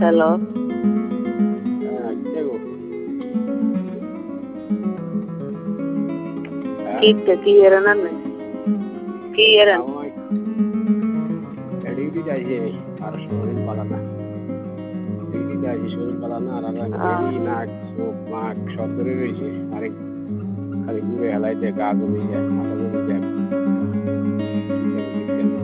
Hello, হ্যাঁ, কে গো? হ্যাঁ, কি eran anne? কি eran? আমার ডিউটি যাইছে আর শরীর ভালো না। ডিউটি যাইছে শরীর ভালো না আর আমি Ah, এডি নাক চোখ নাক সব ধরে রয়েছে আরেক খালি ঘুরে হেলাইতে গা জমে যায় মাথা জমে যায় কি জানি